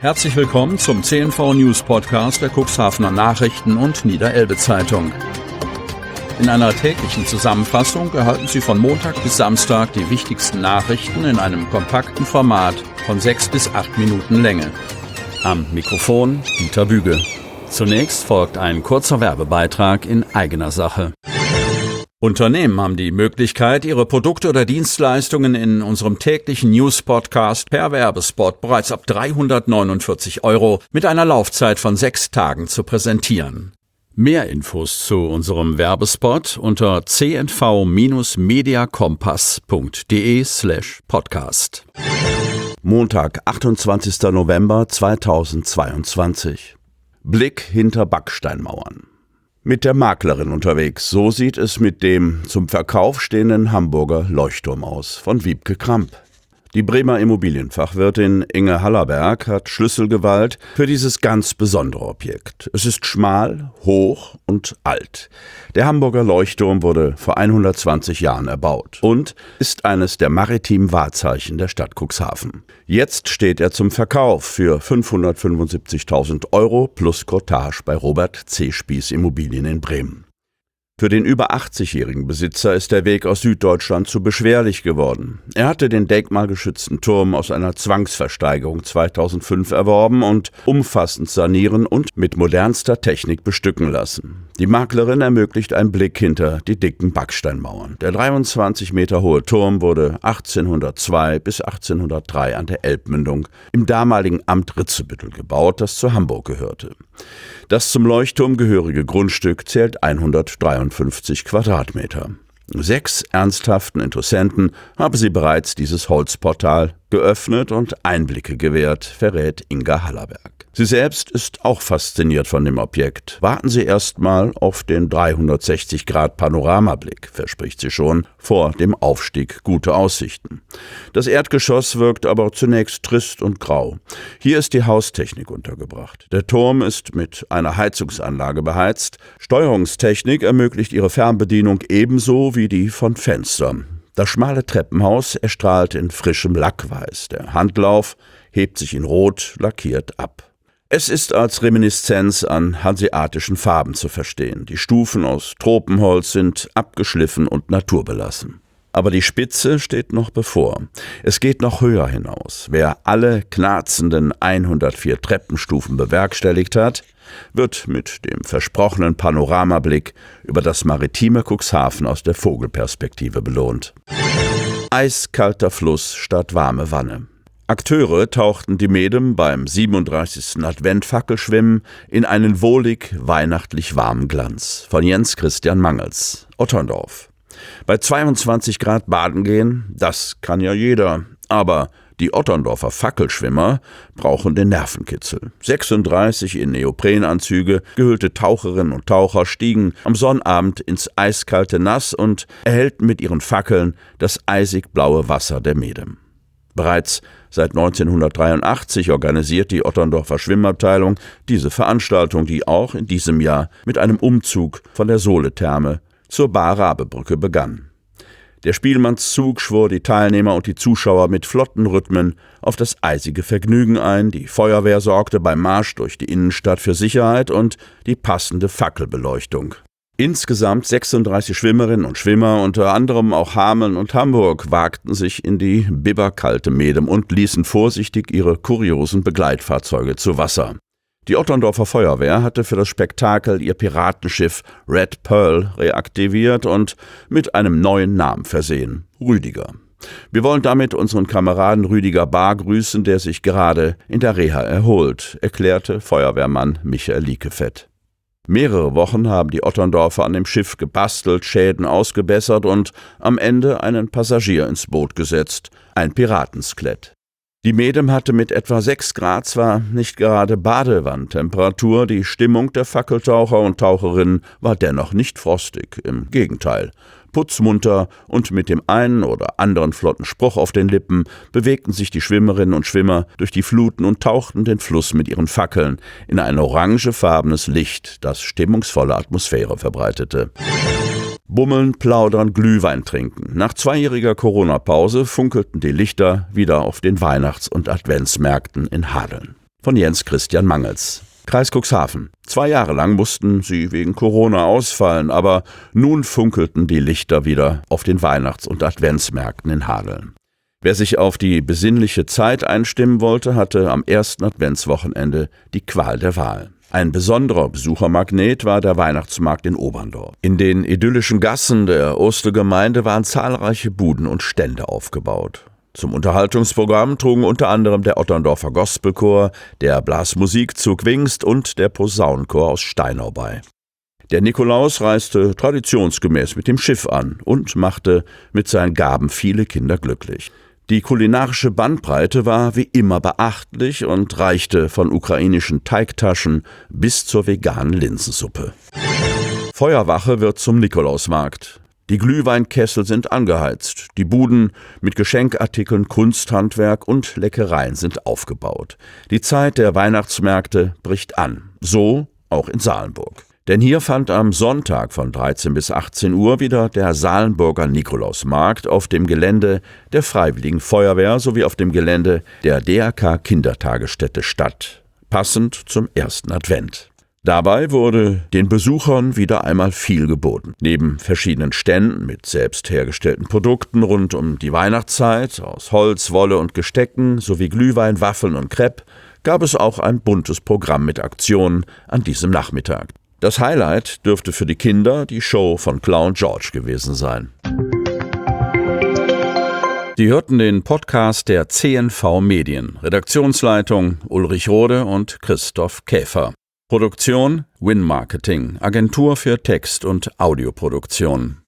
Herzlich willkommen zum CNV News Podcast der Cuxhavener Nachrichten und Niederelbe Zeitung. In einer täglichen Zusammenfassung erhalten Sie von Montag bis Samstag die wichtigsten Nachrichten in einem kompakten Format von 6 bis 8 Minuten Länge. Am Mikrofon Dieter Büge. Zunächst folgt ein kurzer Werbebeitrag in eigener Sache. Unternehmen haben die Möglichkeit, ihre Produkte oder Dienstleistungen in unserem täglichen News-Podcast per Werbespot bereits ab 349 € mit einer Laufzeit von 6 Tagen zu präsentieren. Mehr Infos zu unserem Werbespot unter cnv-mediakompass.de/podcast. Montag, 28. November 2022. Blick hinter Backsteinmauern. Mit der Maklerin unterwegs, so sieht es mit dem zum Verkauf stehenden Hamburger Leuchtturm aus, von Wiebke Kramp. Die Bremer Immobilienfachwirtin Inge Hallerberg hat Schlüsselgewalt für dieses ganz besondere Objekt. Es ist schmal, hoch und alt. Der Hamburger Leuchtturm wurde vor 120 Jahren erbaut und ist eines der maritimen Wahrzeichen der Stadt Cuxhaven. Jetzt steht er zum Verkauf für 575.000 € plus Cottage bei Robert C. Spieß Immobilien in Bremen. Für den über 80-jährigen Besitzer ist der Weg aus Süddeutschland zu beschwerlich geworden. Er hatte den denkmalgeschützten Turm aus einer Zwangsversteigerung 2005 erworben und umfassend sanieren und mit modernster Technik bestücken lassen. Die Maklerin ermöglicht einen Blick hinter die dicken Backsteinmauern. Der 23 Meter hohe Turm wurde 1802 bis 1803 an der Elbmündung im damaligen Amt Ritzebüttel gebaut, das zu Hamburg gehörte. Das zum Leuchtturm gehörige Grundstück zählt 153 Quadratmeter. 6 ernsthaften Interessenten haben sie bereits dieses Holzportal geöffnet und Einblicke gewährt, verrät Inga Hallerberg. Sie selbst ist auch fasziniert von dem Objekt. Warten Sie erst mal auf den 360-Grad-Panoramablick, verspricht sie schon, vor dem Aufstieg gute Aussichten. Das Erdgeschoss wirkt aber zunächst trist und grau. Hier ist die Haustechnik untergebracht. Der Turm ist mit einer Heizungsanlage beheizt. Steuerungstechnik ermöglicht ihre Fernbedienung ebenso wie die von Fenstern. Das schmale Treppenhaus erstrahlt in frischem Lackweiß. Der Handlauf hebt sich in Rot lackiert ab. Es ist als Reminiszenz an hanseatischen Farben zu verstehen. Die Stufen aus Tropenholz sind abgeschliffen und naturbelassen. Aber die Spitze steht noch bevor. Es geht noch höher hinaus. Wer alle knarzenden 104 Treppenstufen bewerkstelligt hat, wird mit dem versprochenen Panoramablick über das maritime Cuxhaven aus der Vogelperspektive belohnt. Eiskalter Fluss statt warme Wanne. Akteure tauchten die Medem beim 37. Advent-Fackelschwimmen in einen wohlig weihnachtlich warmen Glanz. Von Jens Christian Mangels, Otterndorf. Bei 22 Grad baden gehen, das kann ja jeder, aber die Otterndorfer Fackelschwimmer brauchen den Nervenkitzel. 36 in Neoprenanzüge gehüllte Taucherinnen und Taucher stiegen am Sonnabend ins eiskalte Nass und erhellten mit ihren Fackeln das eisig blaue Wasser der Medem. Bereits seit 1983 organisiert die Otterndorfer Schwimmabteilung diese Veranstaltung, die auch in diesem Jahr mit einem Umzug von der Soletherme zur Bar-Rabe-Brücke begann. Der Spielmannszug schwor die Teilnehmer und die Zuschauer mit flotten Rhythmen auf das eisige Vergnügen ein, die Feuerwehr sorgte beim Marsch durch die Innenstadt für Sicherheit und die passende Fackelbeleuchtung. Insgesamt 36 Schwimmerinnen und Schwimmer, unter anderem auch Hameln und Hamburg, wagten sich in die bibberkalte Medem und ließen vorsichtig ihre kuriosen Begleitfahrzeuge zu Wasser. Die Otterndorfer Feuerwehr hatte für das Spektakel ihr Piratenschiff Red Pearl reaktiviert und mit einem neuen Namen versehen: Rüdiger. Wir wollen damit unseren Kameraden Rüdiger Bahr grüßen, der sich gerade in der Reha erholt, erklärte Feuerwehrmann Michael Liekefett. Mehrere Wochen haben die Otterndorfer an dem Schiff gebastelt, Schäden ausgebessert und am Ende einen Passagier ins Boot gesetzt, ein Piratenskelett. Die Medem hatte mit etwa 6 Grad zwar nicht gerade Badewannentemperatur, die Stimmung der Fackeltaucher und Taucherinnen war dennoch nicht frostig, im Gegenteil. Putzmunter und mit dem einen oder anderen flotten Spruch auf den Lippen bewegten sich die Schwimmerinnen und Schwimmer durch die Fluten und tauchten den Fluss mit ihren Fackeln in ein orangefarbenes Licht, das stimmungsvolle Atmosphäre verbreitete. Bummeln, plaudern, Glühwein trinken. Nach 2-jähriger Corona-Pause funkelten die Lichter wieder auf den Weihnachts- und Adventsmärkten in Hadeln. von Jens Christian Mangels. Kreis Cuxhaven. 2 Jahre lang mussten sie wegen Corona ausfallen, aber nun funkelten die Lichter wieder auf den Weihnachts- und Adventsmärkten in Hadeln. Wer sich auf die besinnliche Zeit einstimmen wollte, hatte am ersten Adventswochenende die Qual der Wahl. Ein besonderer Besuchermagnet war der Weihnachtsmarkt in Oberndorf. In den idyllischen Gassen der Ostergemeinde waren zahlreiche Buden und Stände aufgebaut. Zum Unterhaltungsprogramm trugen unter anderem der Otterndorfer Gospelchor, der Blasmusikzug Wingst und der Posaunenchor aus Steinau bei. Der Nikolaus reiste traditionsgemäß mit dem Schiff an und machte mit seinen Gaben viele Kinder glücklich. Die kulinarische Bandbreite war wie immer beachtlich und reichte von ukrainischen Teigtaschen bis zur veganen Linsensuppe. Feuerwache wird zum Nikolausmarkt. Die Glühweinkessel sind angeheizt, die Buden mit Geschenkartikeln, Kunsthandwerk und Leckereien sind aufgebaut. Die Zeit der Weihnachtsmärkte bricht an, so auch in Salenburg. Denn hier fand am Sonntag von 13 bis 18 Uhr wieder der Salenburger Nikolausmarkt auf dem Gelände der Freiwilligen Feuerwehr sowie auf dem Gelände der DRK Kindertagesstätte statt, passend zum ersten Advent. Dabei wurde den Besuchern wieder einmal viel geboten. Neben verschiedenen Ständen mit selbst hergestellten Produkten rund um die Weihnachtszeit aus Holz, Wolle und Gestecken sowie Glühwein, Waffeln und Crepe gab es auch ein buntes Programm mit Aktionen an diesem Nachmittag. Das Highlight dürfte für die Kinder die Show von Clown George gewesen sein. Sie hörten den Podcast der CNV Medien. Redaktionsleitung Ulrich Rode und Christoph Käfer. Produktion Win Marketing, Agentur für Text- und Audioproduktion.